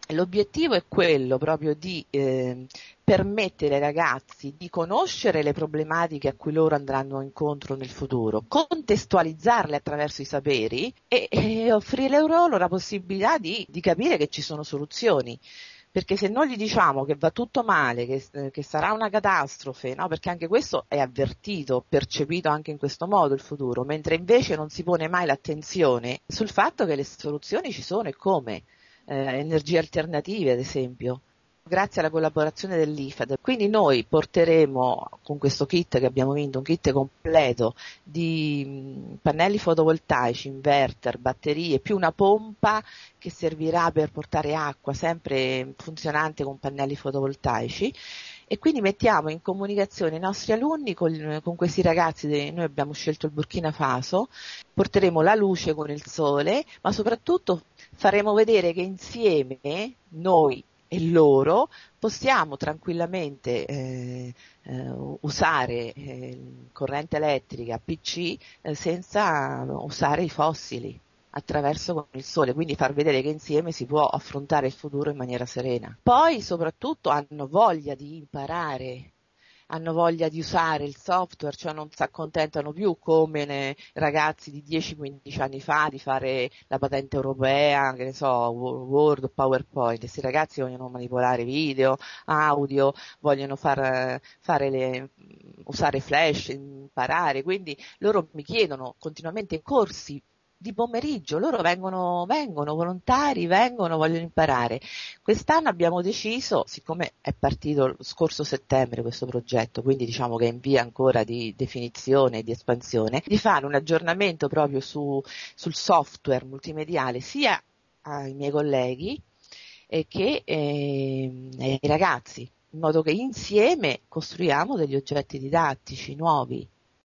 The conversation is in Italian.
L'obiettivo è quello proprio di permettere ai ragazzi di conoscere le problematiche a cui loro andranno incontro nel futuro, contestualizzarle attraverso i saperi e offrire loro la possibilità di capire che ci sono soluzioni. Perché se noi gli diciamo che va tutto male, che sarà una catastrofe, no? Perché anche questo è avvertito, percepito anche in questo modo il futuro, mentre invece non si pone mai l'attenzione sul fatto che le soluzioni ci sono e come energie alternative ad esempio, grazie alla collaborazione dell'IFAD. Quindi noi porteremo con questo kit che abbiamo vinto, un kit completo di pannelli fotovoltaici, inverter, batterie, più una pompa che servirà per portare acqua, sempre funzionante con pannelli fotovoltaici. E quindi mettiamo in comunicazione i nostri alunni con questi ragazzi, noi abbiamo scelto il Burkina Faso, porteremo la luce con il sole, ma soprattutto faremo vedere che insieme noi e loro possiamo tranquillamente usare corrente elettrica, PC, senza usare i fossili attraverso con il sole, quindi far vedere che insieme si può affrontare il futuro in maniera serena. Poi soprattutto hanno voglia di imparare, hanno voglia di usare il software, cioè non si accontentano più come ragazzi di 10-15 anni fa di fare la patente europea, che ne so, Word o PowerPoint. Questi ragazzi vogliono manipolare video, audio, vogliono usare Flash, imparare, quindi loro mi chiedono continuamente corsi di pomeriggio, loro vengono volontari, vogliono imparare. Quest'anno abbiamo deciso, siccome è partito lo scorso settembre questo progetto, quindi diciamo che è in via ancora di definizione e di espansione, di fare un aggiornamento proprio sul software multimediale sia ai miei colleghi che ai ragazzi, in modo che insieme costruiamo degli oggetti didattici nuovi